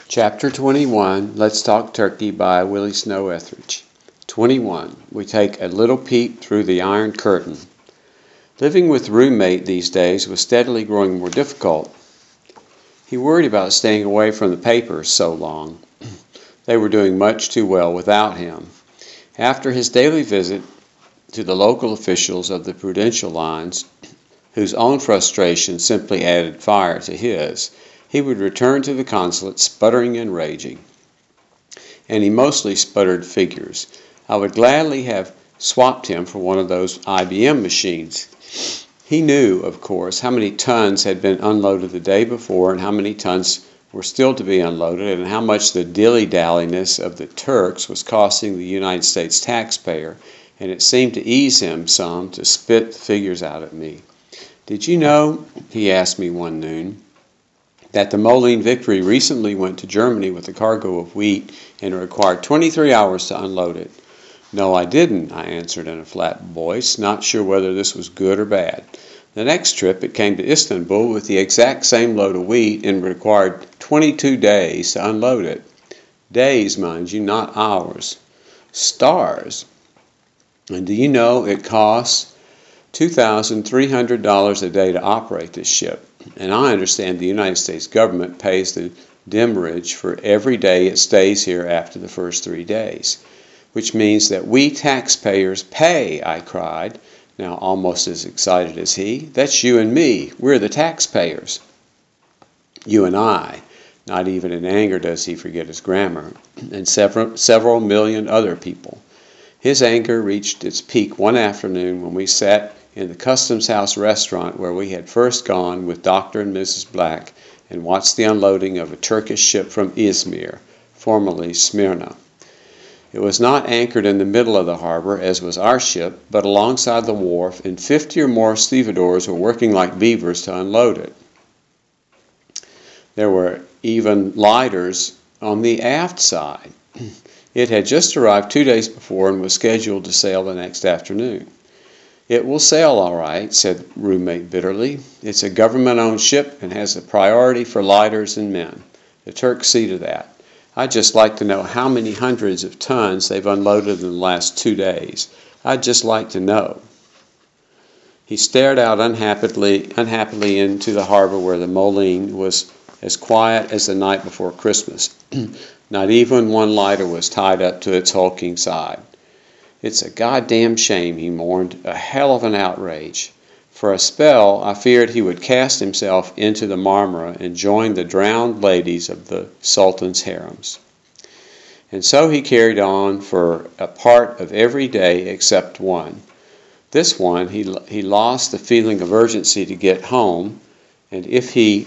Chapter 21, Let's Talk Turkey by Willie Snow Etheridge. 21. We take a little peep through the iron curtain. Living with a roommate these days was steadily growing more difficult. He worried about staying away from the papers so long. They were doing much too well without him. After his daily visit to the local officials of the Prudential lines, whose own frustration simply added fire to his, he would return to the consulate sputtering and raging. And he mostly sputtered figures. I would gladly have swapped him for one of those IBM machines. He knew, of course, how many tons had been unloaded the day before and how many tons were still to be unloaded and how much the dilly-dalliness of the Turks was costing the United States taxpayer, and it seemed to ease him some to spit the figures out at me. "Did you know," he asked me one noon, "that the Moline Victory recently went to Germany with a cargo of wheat and it required 23 hours to unload it?" "No, I didn't," I answered in a flat voice, not sure whether this was good or bad. The next trip it came to Istanbul with the exact same load of wheat and required 22 days to unload it. Days, mind you, not hours. Stars! And do you know it costs $2,300 a day to operate this ship? And I understand the United States government pays the demurrage for every day it stays here after the first 3 days. Which means that we taxpayers pay, I cried, now almost as excited as he. That's you and me. We're the taxpayers. You and I. Not even in anger does he forget his grammar. And several million other people. His anger reached its peak one afternoon when we sat in the Customs House restaurant where we had first gone with Dr. and Mrs. Black and watched the unloading of a Turkish ship from Izmir, formerly Smyrna. It was not anchored in the middle of the harbor, as was our ship, but alongside the wharf, and 50 or more stevedores were working like beavers to unload it. There were even lighters on the aft side. It had just arrived 2 days before and was scheduled to sail the next afternoon. "It will sail all right," said roommate bitterly. "It's a government-owned ship and has a priority for lighters and men. The Turks see to that. I'd just like to know how many hundreds of tons they've unloaded in the last 2 days. I'd just like to know." He stared out unhappily into the harbor where the Moline was as quiet as the night before Christmas. Not even one lighter was tied up to its hulking side. "It's a goddamn shame," he mourned. "A hell of an outrage. For a spell, I feared he would cast himself into the Marmara and join the drowned ladies of the Sultan's harems." And so he carried on for a part of every day except one. This one, he lost the feeling of urgency to get home, and if he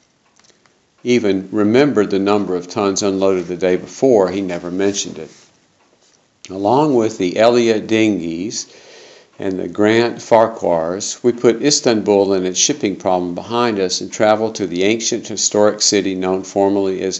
even remembered the number of tons unloaded the day before, he never mentioned it. Along with the Elliott dinghies and the Grant Farquhars, we put Istanbul and its shipping problem behind us and traveled to the ancient historic city known formerly as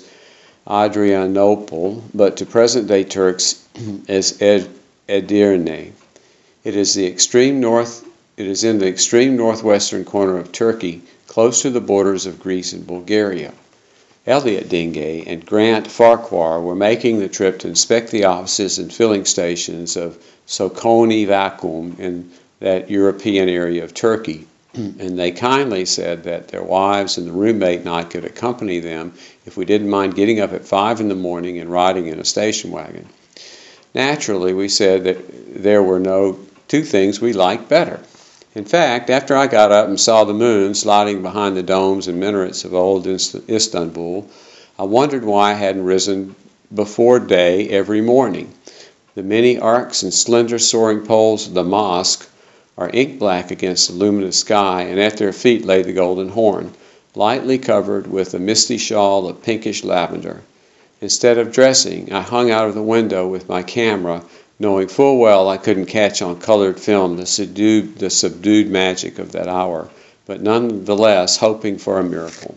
Adrianople, but to present-day Turks as Edirne. It is in the extreme northwestern corner of Turkey, close to the borders of Greece and Bulgaria. Elliott Dinghy and Grant Farquhar were making the trip to inspect the offices and filling stations of Sokoni Vacuum in that European area of Turkey, and they kindly said that their wives and the roommate and I could accompany them if we didn't mind getting up at 5 in the morning and riding in a station wagon. Naturally, we said that there were no two things we liked better. In fact, after I got up and saw the moon sliding behind the domes and minarets of old Istanbul, I wondered why I hadn't risen before day every morning. The many arcs and slender soaring poles of the mosque are ink black against the luminous sky, and at their feet lay the Golden Horn, lightly covered with a misty shawl of pinkish lavender. Instead of dressing, I hung out of the window with my camera, knowing full well I couldn't catch on colored film the subdued magic of that hour, but nonetheless hoping for a miracle.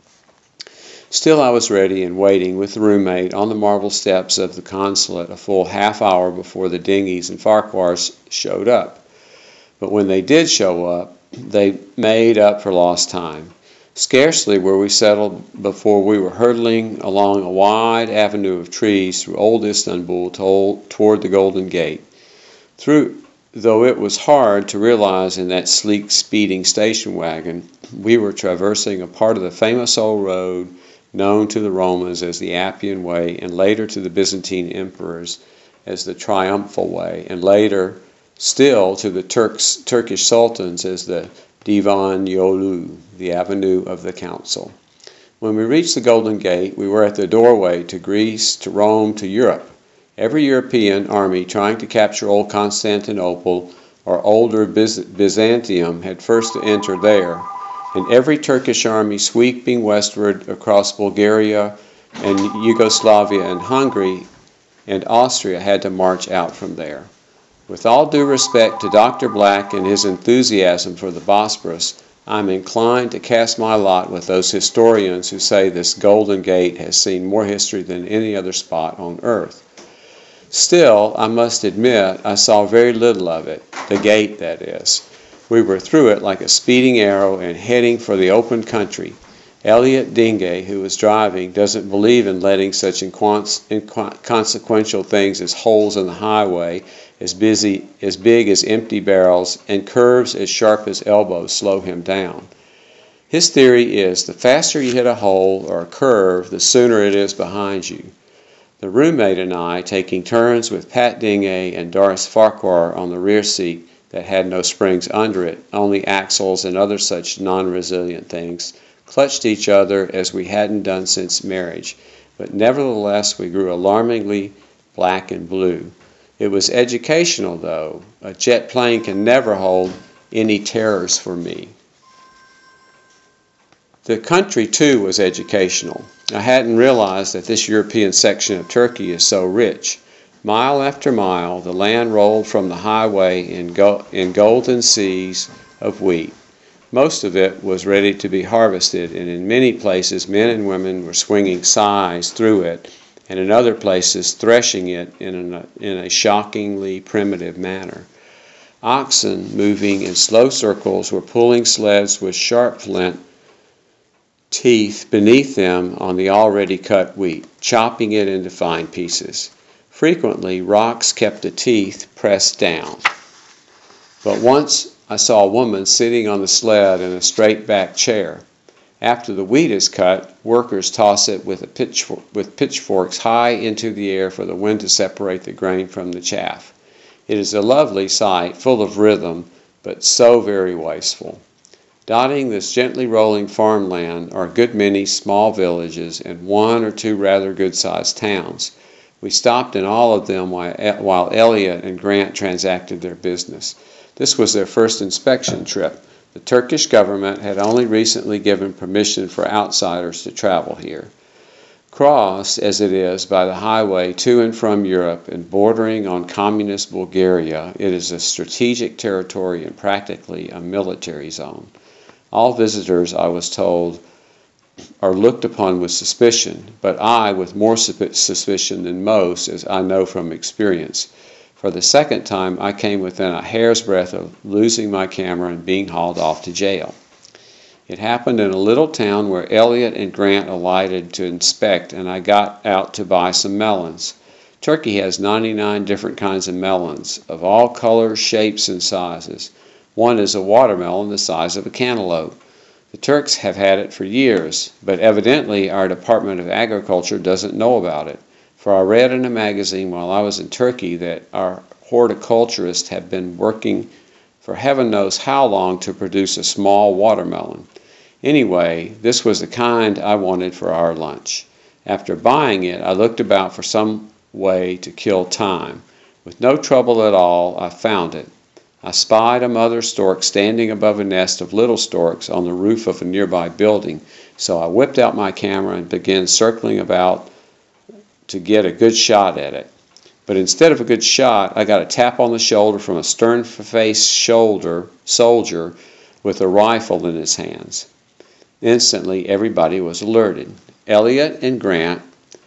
Still I was ready and waiting with the roommate on the marble steps of the consulate a full half hour before the dinghies and Farquhars showed up. But when they did show up, they made up for lost time. Scarcely were we settled before we were hurtling along a wide avenue of trees through old Istanbul toward the Golden Gate. Though it was hard to realize in that sleek, speeding station wagon, we were traversing a part of the famous old road known to the Romans as the Appian Way, and later to the Byzantine emperors as the Triumphal Way, and later still to the Turkish sultans as the Divan Yolu, the Avenue of the Council. When we reached the Golden Gate, we were at the doorway to Greece, to Rome, to Europe. Every European army trying to capture old Constantinople or older Byzantium had first to enter there, and every Turkish army sweeping westward across Bulgaria and Yugoslavia and Hungary and Austria had to march out from there. With all due respect to Dr. Black and his enthusiasm for the Bosporus, I'm inclined to cast my lot with those historians who say this Golden Gate has seen more history than any other spot on earth. Still, I must admit I saw very little of it, the gate, that is. We were through it like a speeding arrow and heading for the open country. Elliot Dingay, who was driving, doesn't believe in letting such inconsequential things as holes in the highway, as big as empty barrels, and curves as sharp as elbows slow him down. His theory is the faster you hit a hole or a curve, the sooner it is behind you. The roommate and I, taking turns with Pat Dingay and Doris Farquhar on the rear seat that had no springs under it, only axles and other such non-resilient things, clutched each other as we hadn't done since marriage, but nevertheless we grew alarmingly black and blue. It was educational, though. A jet plane can never hold any terrors for me. The country, too, was educational. I hadn't realized that this European section of Turkey is so rich. Mile after mile, the land rolled from the highway in golden seas of wheat. Most of it was ready to be harvested, and in many places men and women were swinging scythes through it, and in other places threshing it in a shockingly primitive manner. Oxen, moving in slow circles, were pulling sleds with sharp flint teeth beneath them on the already cut wheat, chopping it into fine pieces. Frequently, rocks kept the teeth pressed down. But once I saw a woman sitting on the sled in a straight-back chair. After the wheat is cut, workers toss it with pitchforks high into the air for the wind to separate the grain from the chaff. It is a lovely sight, full of rhythm, but so very wasteful. Dotting this gently rolling farmland are a good many small villages and one or two rather good-sized towns. We stopped in all of them while Elliot and Grant transacted their business. This was their first inspection trip. The Turkish government had only recently given permission for outsiders to travel here. Crossed, as it is, by the highway to and from Europe and bordering on communist Bulgaria, it is a strategic territory and practically a military zone. All visitors, I was told, are looked upon with suspicion, but I with more suspicion than most, as I know from experience. For the second time, I came within a hair's breadth of losing my camera and being hauled off to jail. It happened in a little town where Elliot and Grant alighted to inspect, and I got out to buy some melons. Turkey has 99 different kinds of melons, of all colors, shapes, and sizes. One is a watermelon the size of a cantaloupe. The Turks have had it for years, but evidently our Department of Agriculture doesn't know about it. For I read in a magazine while I was in Turkey that our horticulturists have been working for heaven knows how long to produce a small watermelon. Anyway, this was the kind I wanted for our lunch. After buying it, I looked about for some way to kill time. With no trouble at all, I found it. I spied a mother stork standing above a nest of little storks on the roof of a nearby building, so I whipped out my camera and began circling about to get a good shot at it. But instead of a good shot, I got a tap on the shoulder from a stern-faced soldier with a rifle in his hands. Instantly, everybody was alerted. Elliot and Grant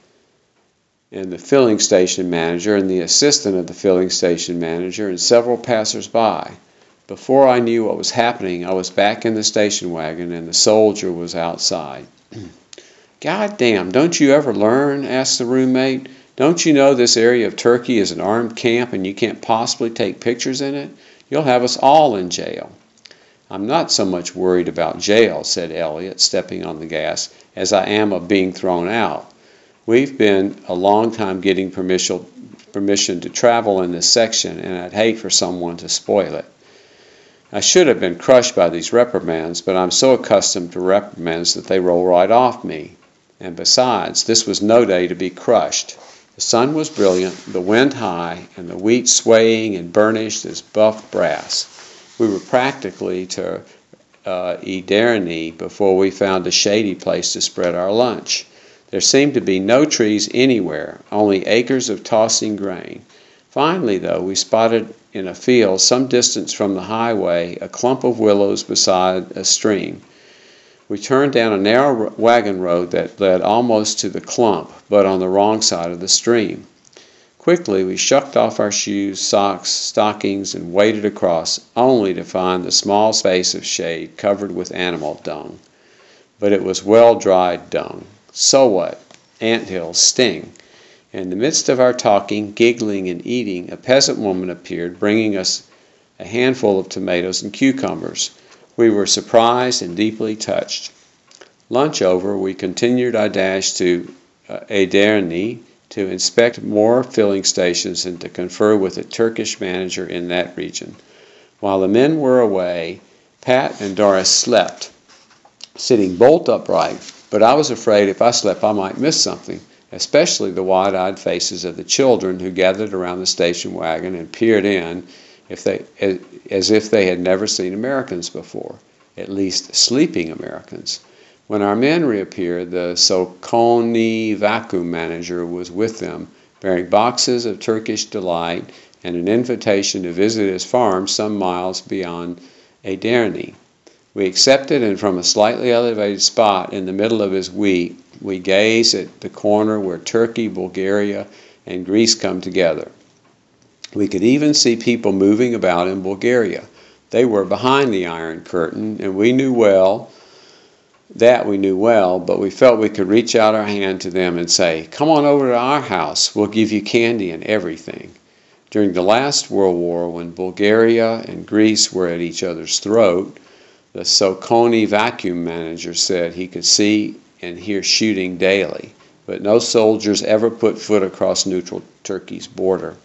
and the filling station manager and the assistant of the filling station manager and several passers-by. Before I knew what was happening, I was back in the station wagon and the soldier was outside. "God damn, don't you ever learn?" asked the roommate. "Don't you know this area of Turkey is an armed camp and you can't possibly take pictures in it? You'll have us all in jail." "I'm not so much worried about jail," said Elliot, stepping on the gas, "as I am of being thrown out. We've been a long time getting permission to travel in this section, and I'd hate for someone to spoil it. I should have been crushed by these reprimands, but I'm so accustomed to reprimands that they roll right off me. And besides, this was no day to be crushed. The sun was brilliant, the wind high, and the wheat swaying and burnished as buff brass. We were practically to Edirne before we found a shady place to spread our lunch. There seemed to be no trees anywhere, only acres of tossing grain. Finally, though, we spotted in a field some distance from the highway a clump of willows beside a stream. We turned down a narrow wagon road that led almost to the clump, but on the wrong side of the stream. Quickly we shucked off our shoes, socks, stockings, and waded across, only to find the small space of shade covered with animal dung. But it was well-dried dung. So what? Anthills sting. In the midst of our talking, giggling, and eating, a peasant woman appeared, bringing us a handful of tomatoes and cucumbers. We were surprised and deeply touched. Lunch over, we continued our dash to Edirne to inspect more filling stations and to confer with a Turkish manager in that region. While the men were away, Pat and Doris slept, sitting bolt upright, but I was afraid if I slept I might miss something, especially the wide-eyed faces of the children who gathered around the station wagon and peered in as if they had never seen Americans before, at least sleeping Americans. When our men reappeared, the Sokoni vacuum manager was with them, bearing boxes of Turkish delight and an invitation to visit his farm some miles beyond Edirne. We accepted, and from a slightly elevated spot in the middle of his wheat, we gazed at the corner where Turkey, Bulgaria, and Greece come together. We could even see people moving about in Bulgaria. They were behind the Iron Curtain, and we knew well, but we felt we could reach out our hand to them and say, "Come on over to our house, we'll give you candy and everything." During the last World War, when Bulgaria and Greece were at each other's throat, the Sokoni vacuum manager said he could see and hear shooting daily, but no soldiers ever put foot across neutral Turkey's border.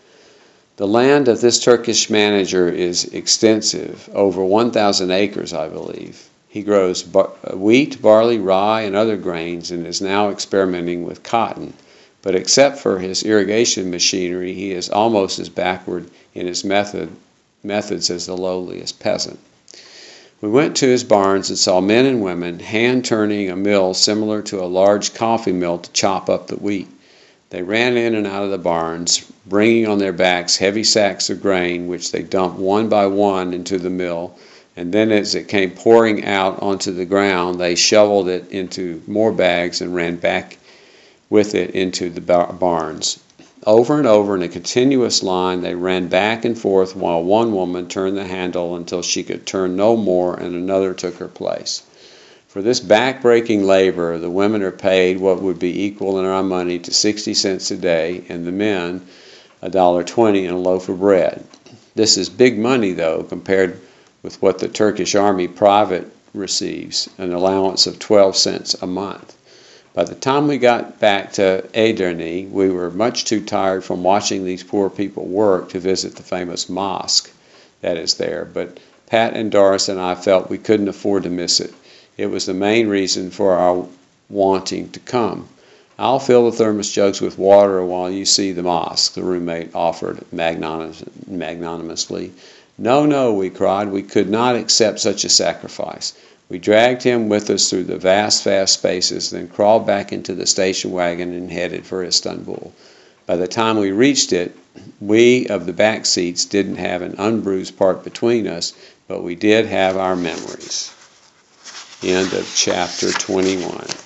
The land of this Turkish manager is extensive, over 1,000 acres, I believe. He grows wheat, barley, rye, and other grains, and is now experimenting with cotton. But except for his irrigation machinery, he is almost as backward in his methods as the lowliest peasant. We went to his barns and saw men and women hand-turning a mill similar to a large coffee mill to chop up the wheat. They ran in and out of the barns, bringing on their backs heavy sacks of grain, which they dumped one by one into the mill, and then as it came pouring out onto the ground, they shoveled it into more bags and ran back with it into the barns. Over and over in a continuous line, they ran back and forth while one woman turned the handle until she could turn no more and another took her place. For this back-breaking labor, the women are paid what would be equal in our money to 60 cents a day, and the men $1.20 and a loaf of bread. This is big money, though, compared with what the Turkish army private receives, an allowance of 12 cents a month. By the time we got back to Edirne, we were much too tired from watching these poor people work to visit the famous mosque that is there, but Pat and Doris and I felt we couldn't afford to miss it. It was the main reason for our wanting to come. "I'll fill the thermos jugs with water while you see the mosque," the roommate offered magnanimously. "No, no," we cried. We could not accept such a sacrifice. We dragged him with us through the vast spaces, then crawled back into the station wagon and headed for Istanbul. By the time we reached it, we of the back seats didn't have an unbruised part between us, but we did have our memories. End of chapter 21.